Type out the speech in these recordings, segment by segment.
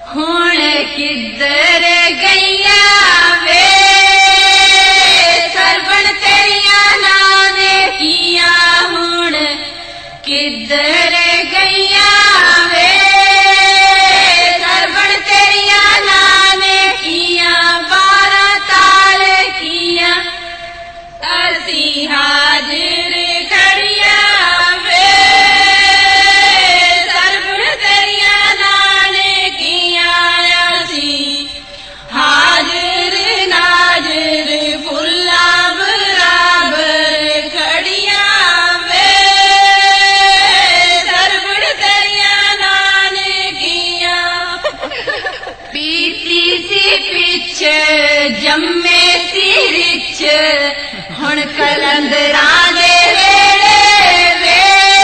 हुण किधर गईया वे सरवण तेरिया नाने किया हुण किधर गईया वे सरवण तेरिया नाने किया 12 ताल किया असी हाजिर खड़िया वे सरवण तेरिया नाने किया असी हाजिर नाजिर फुल्ला बराबर खड़िया वे सरवण तेरिया नाने किया पीती सी पिछ जम्मे सी रिच हुण कलंदरां दे वेड़े वे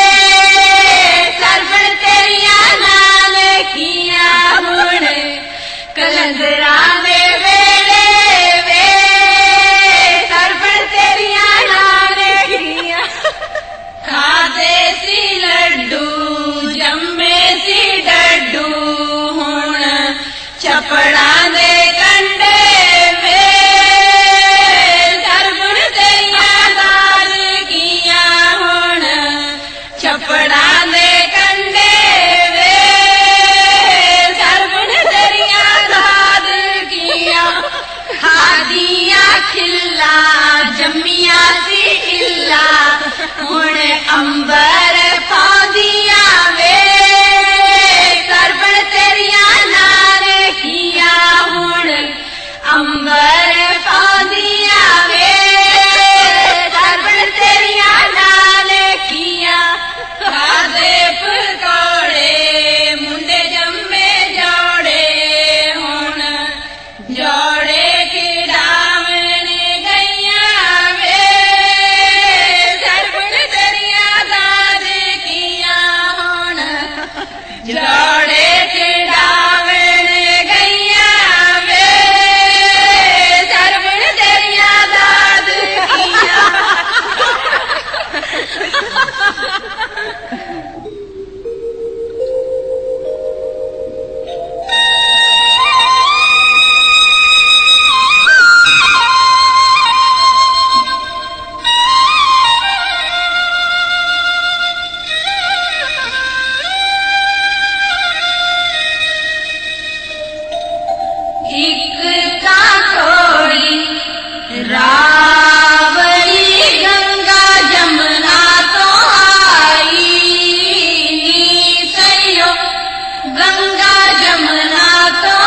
सरवण तेरिया नाने किया हुण कलंदरां दे वेड़े वे सरवण तेरिया नाने किया खादे सी लड्डू जम्मे सी डड्डू हुण छपड़ा दे कंडे वे सरवण तेरिया दाद किया हुण छपड़ा दे कंडे वे सरवण तेरिया दाद किया खादिया खिल्ला जम्मिया सी इल्ला हुण अंबर पादिया वे सरवण तेरिया नाने किया हुण अंबर पादिया वे सरवण तेरिया नाने किया खादे पकौड़े मुंडे जम्मे जोड़े हुण जोड़े खिड़ावन गईया वे सरवण तेरिया दाद किया हुण जोड़े खिड़ावन गईया वे सरवण तेरिया दाद किया एक का कोड़ी रावड़ी गंगा जमुना तो आई सयो गंगा जमुना तो